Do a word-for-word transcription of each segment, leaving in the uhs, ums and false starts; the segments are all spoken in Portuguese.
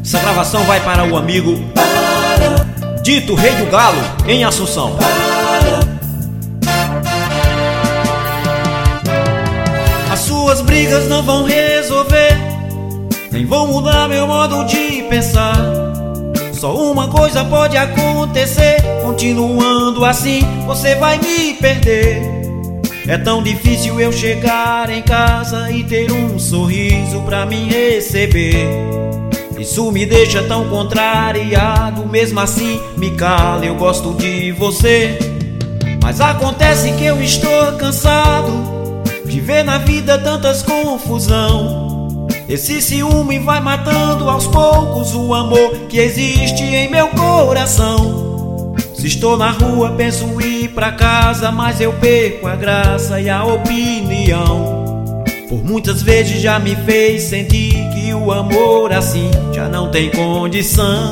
Essa gravação vai para o amigo Dito Rei do Galo, em Assunção. As suas brigas não vão resolver, nem vão mudar meu modo de pensar. Só uma coisa pode acontecer: continuando assim, você vai me perder. É tão difícil eu chegar em casa e ter um sorriso pra me receber. Isso me deixa tão contrariado, mesmo assim me cala, eu gosto de você. Mas acontece que eu estou cansado de ver na vida tantas confusão. Esse ciúme vai matando aos poucos o amor que existe em meu coração. Se estou na rua penso ir pra casa, mas eu perco a graça e a opinião. Por muitas vezes já me fez sentir que o amor assim já não tem condição.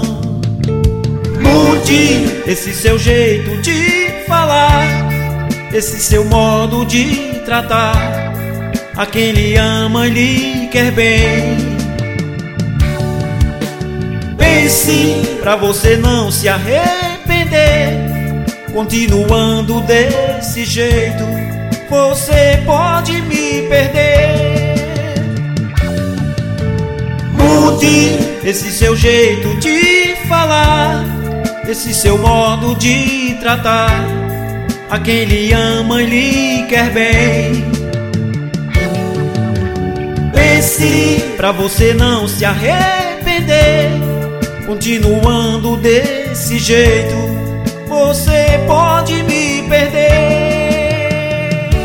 Mude esse seu jeito de falar, esse seu modo de tratar. A quem lhe ama e lhe quer bem. Pense pra você não se arrepender. Continuando desse jeito, você pode me perder. Mude esse seu jeito de falar, esse seu modo de tratar. A quem lhe ama e lhe quer bem. Pense pra você não se arrepender. Continuando desse jeito, você pode me perder.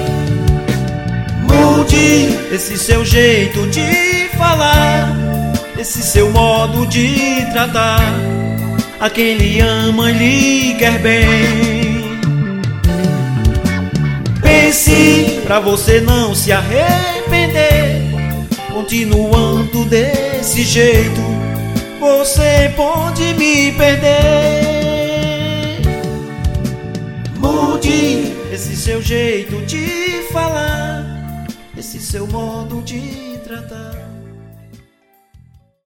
Mude esse seu jeito de falar, esse seu modo de tratar. A quem lhe ama e lhe quer bem. Pense pra você não se arrepender. Continuando desse jeito, você pode me perder. Mude esse seu jeito de falar, esse seu modo de tratar.